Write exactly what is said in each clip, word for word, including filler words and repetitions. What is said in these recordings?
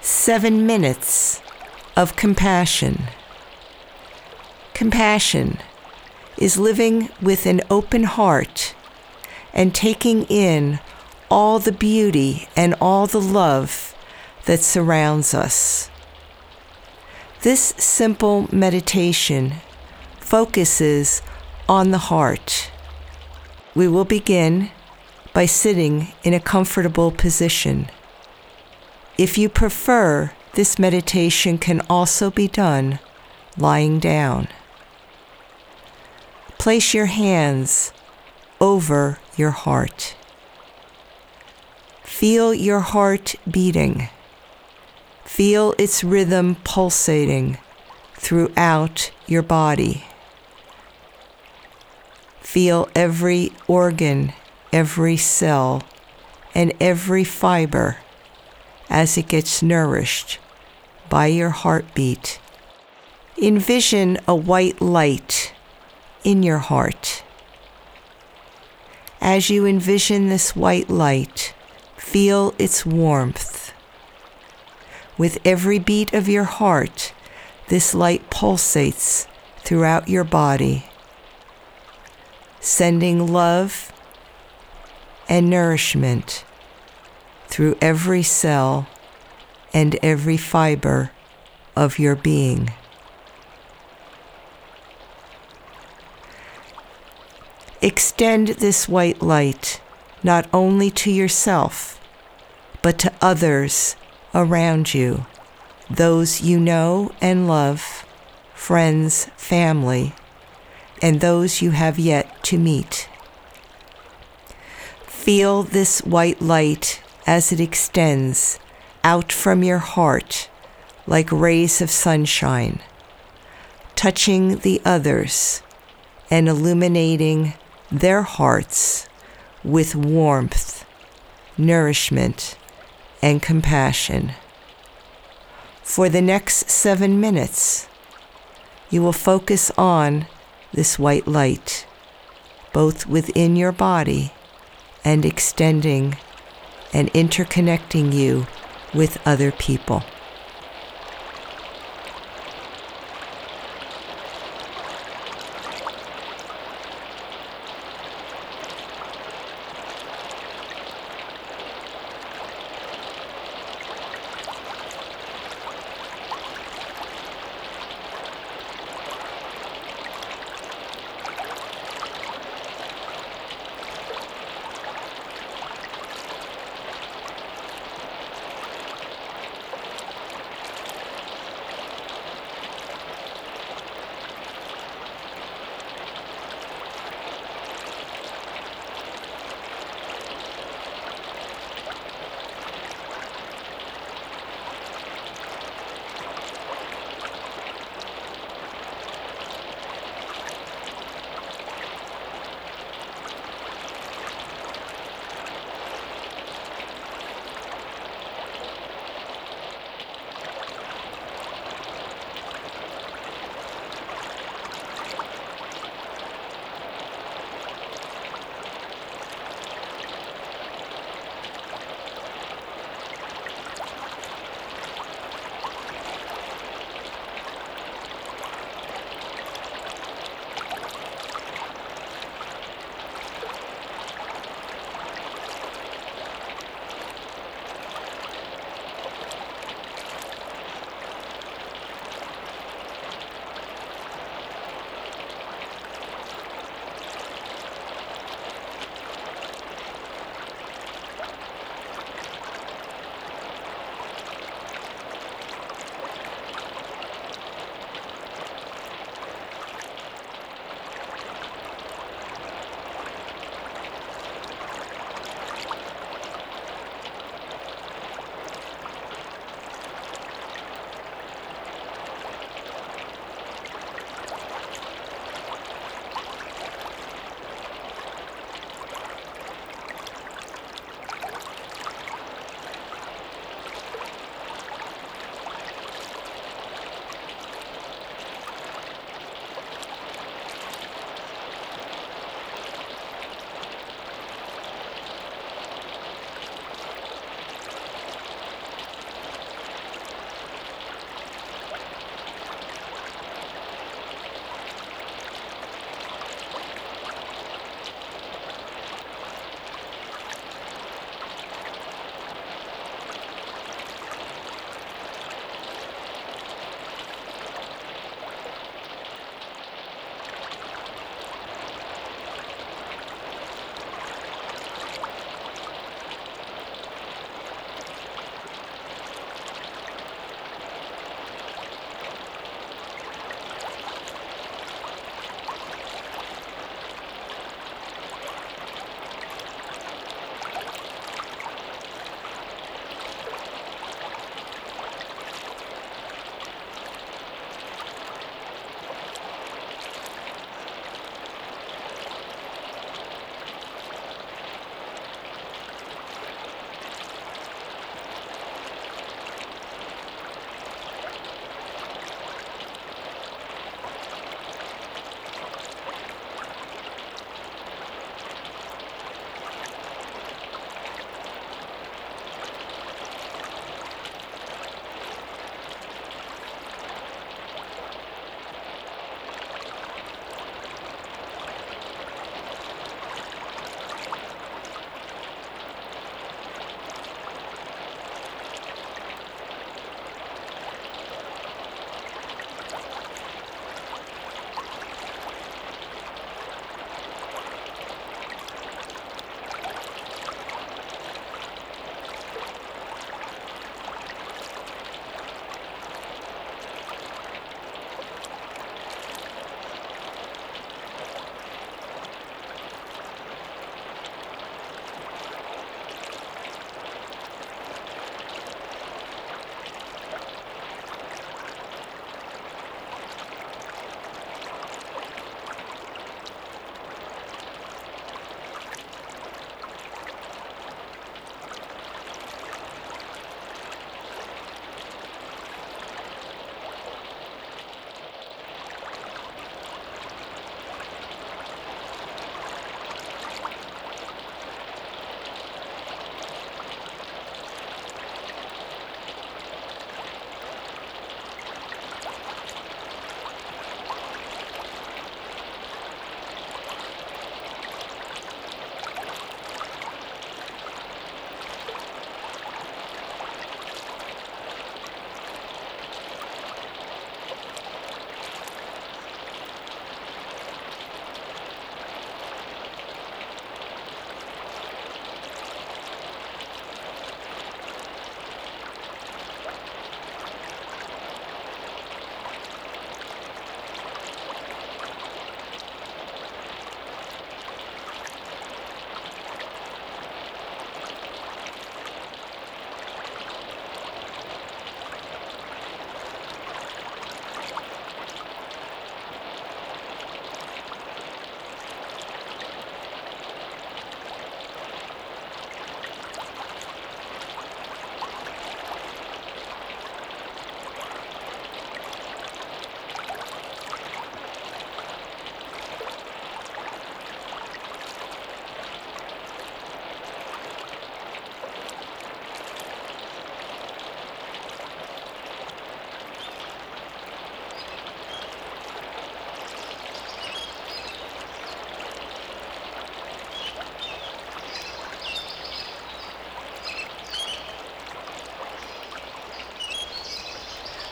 Seven minutes of compassion. Compassion is living with an open heart and taking in all the beauty and all the love that surrounds us. This simple meditation focuses on the heart. We will begin by sitting in a comfortable position. If you prefer, this meditation can also be done lying down. Place your hands over your heart. Feel your heart beating. Feel its rhythm pulsating throughout your body. Feel every organ, every cell, and every fiber as it gets nourished by your heartbeat. Envision a white light in your heart. As you envision this white light, feel its warmth. With every beat of your heart, this light pulsates throughout your body, sending love and nourishment through every cell and every fiber of your being. Extend this white light not only to yourself, but to others around you, those you know and love, friends, family, and those you have yet to meet. Feel this white light as it extends out from your heart like rays of sunshine, touching the others and illuminating their hearts with warmth, nourishment, and compassion. For the next seven minutes, you will focus on this white light, both within your body and extending and interconnecting you with other people.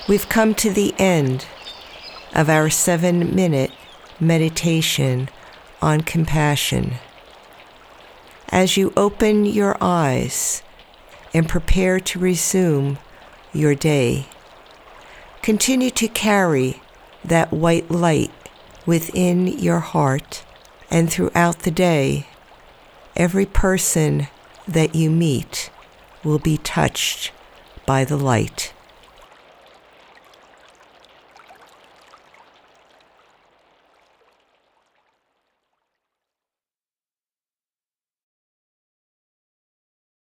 We've come to the end of our seven-minute meditation on compassion. As you open your eyes and prepare to resume your day, continue to carry that white light within your heart, and throughout the day, every person that you meet will be touched by the light.